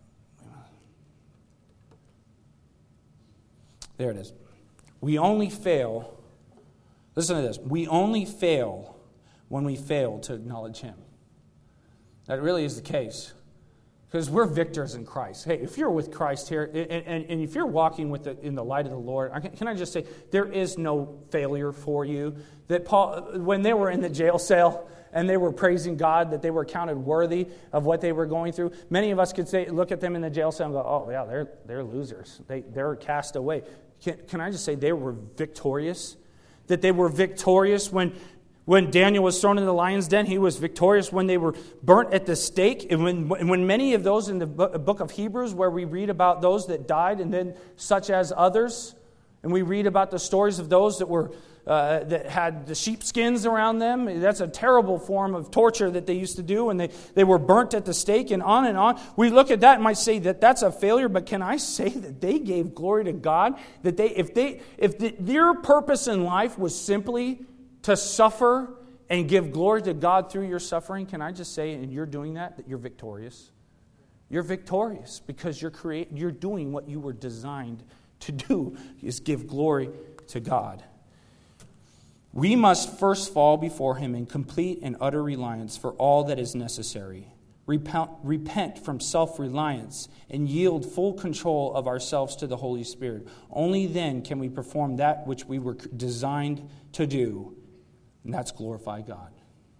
Speaker 1: There it is. We only fail... Listen to this. We only fail when we fail to acknowledge Him. That really is the case. Because we're victors in Christ. Hey, if you're with Christ here, and, and, and if you're walking with the, in the light of the Lord, can I just say, there is no failure for you. That Paul, when they were in the jail cell and they were praising God, that they were counted worthy of what they were going through, many of us could say, look at them in the jail cell and go, oh yeah, they're they're losers. They, they're cast away. Can, can I just say they were victorious? That they were victorious when, when Daniel was thrown in the lion's den. He was victorious when they were burnt at the stake. And when, when many of those in the book of Hebrews, where we read about those that died, and then such as others, and we read about the stories of those that were uh, that had the sheepskins around them. That's a terrible form of torture that they used to do, and they, they were burnt at the stake, and on and on. We look at that and might say that that's a failure, but can I say that they gave glory to God? That they, if they, if the, their purpose in life was simply to suffer and give glory to God through your suffering, can I just say, and you're doing that, that you're victorious? You're victorious because you're create, you're doing what you were designed to do, is give glory to God. We must first fall before Him in complete and utter reliance for all that is necessary. Repent, repent from self-reliance and yield full control of ourselves to the Holy Spirit. Only then can we perform that which we were designed to do, and that's glorify God.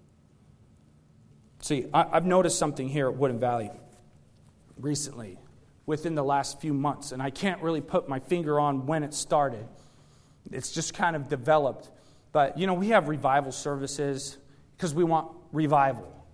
Speaker 1: See, I've noticed something here at Woodland Valley recently, within the last few months, and I can't really put my finger on when it started. It's just kind of developed. But, you know, we have revival services because we want revival.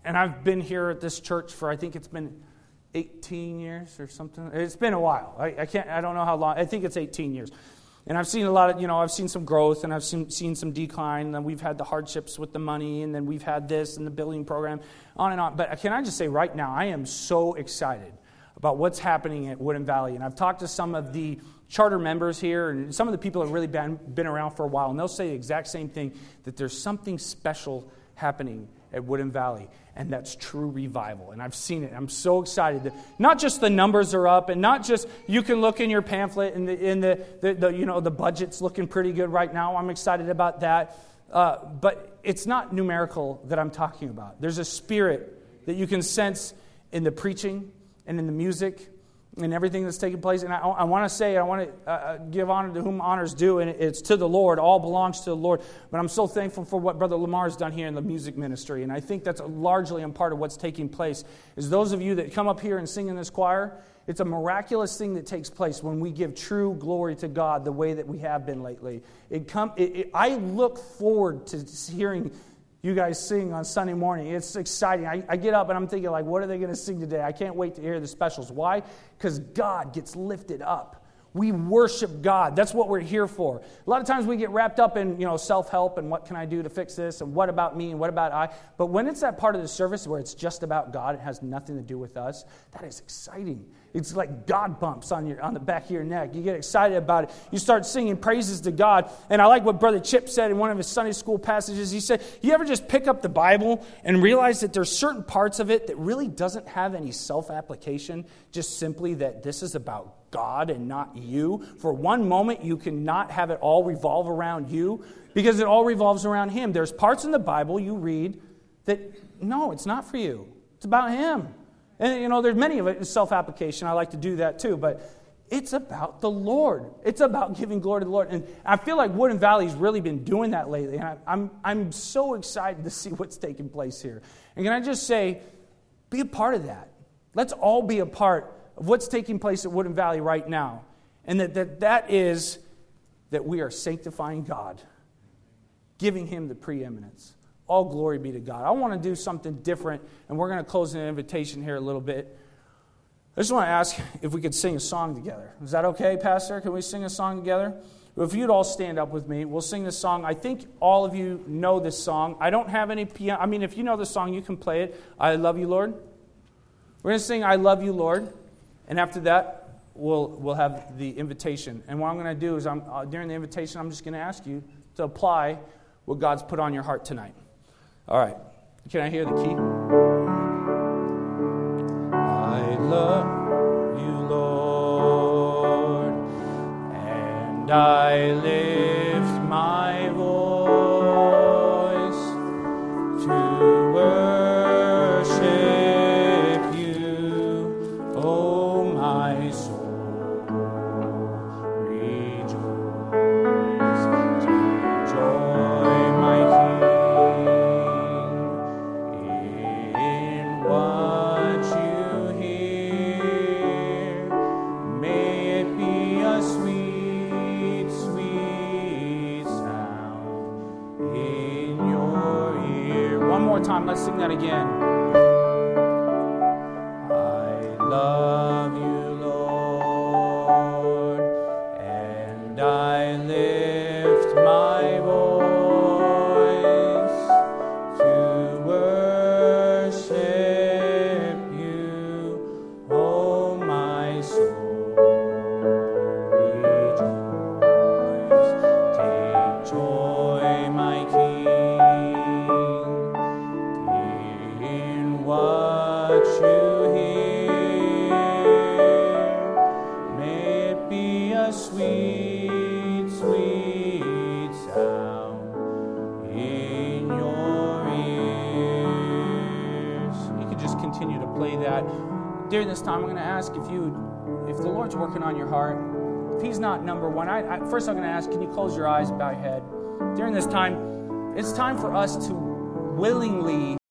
Speaker 1: and I've been here at this church for, I think it's been eighteen years or something. It's been a while. I, I can't, I don't know how long. I think it's eighteen years. And I've seen a lot of, you know, I've seen some growth, and I've seen, seen some decline, and then we've had the hardships with the money, and then we've had this and the building program, on and on. But can I just say right now, I am so excited about what's happening at Woodland Valley. And I've talked to some of the charter members here, and some of the people that have really been, been around for a while, and they'll say the exact same thing, that there's something special happening at Woodland Valley, and that's true revival. And I've seen it. I'm so excited that not just the numbers are up, and not just you can look in your pamphlet and the, in the, the, the you know the budget's looking pretty good right now. I'm excited about that. Uh, but it's not numerical that I'm talking about. There's a spirit that you can sense in the preaching and in the music and everything that's taking place. And I, I want to say, I want to uh, give honor to whom honors due, and it's to the Lord. All belongs to the Lord. But I'm so thankful for what Brother Lamar has done here in the music ministry. And I think that's largely a part of what's taking place. Is those of you that come up here and sing in this choir, it's a miraculous thing that takes place when we give true glory to God the way that we have been lately. It come. It, it, I look forward to hearing you guys sing on Sunday morning. It's exciting. I, I get up and I'm thinking, like, what are they going to sing today? I can't wait to hear the specials. Why? Because God gets lifted up. We worship God. That's what we're here for. A lot of times we get wrapped up in, you know, self-help and what can I do to fix this and what about me and what about I. But when it's that part of the service where it's just about God, it has nothing to do with us, that is exciting. It's like God bumps on your on the back of your neck. You get excited about it. You start singing praises to God. And I like what Brother Chip said in one of his Sunday school passages. He said, you ever just pick up the Bible and realize that there's certain parts of it that really doesn't have any self-application, just simply that this is about God and not you. For one moment, you cannot have it all revolve around you because it all revolves around Him. There's parts in the Bible you read that, no, it's not for you. It's about Him. And, you know, there's many of it is self-application. I like to do that too. But it's about the Lord. It's about giving glory to the Lord. And I feel like Woodland Valley's really been doing that lately. And I, I'm, I'm so excited to see what's taking place here. And can I just say, be a part of that. Let's all be a part of what's taking place at Woodland Valley right now. And that, that that is that we are sanctifying God, giving Him the preeminence. All glory be to God. I want to do something different, and we're going to close an invitation here a little bit. I just want to ask if we could sing a song together. Is that okay, Pastor? Can we sing a song together? If you'd all stand up with me, we'll sing this song. I think all of you know this song. I don't have any piano. I mean, if you know the song, you can play it. I Love You, Lord. We're going to sing I Love You, Lord. And after that, we'll we'll have the invitation. And what I'm going to do is, I'm uh, during the invitation, I'm just going to ask you to apply what God's put on your heart tonight. All right. Can I hear the key? I love you, Lord, and I lift my voice to worship you, oh my soul, rejoice, take joy, my King. Time. Let's sing that again. I love you, Lord, and I lift my voice to worship you, oh my soul, rejoice, take joy, my King. What you hear, may it be a sweet, sweet sound in your ears. You can just continue to play that. During this time, I'm going to ask if you, if the Lord's working on your heart, if He's not number one. I, I, first, I'm going to ask, can you close your eyes, bow your head? During this time, it's time for us to willingly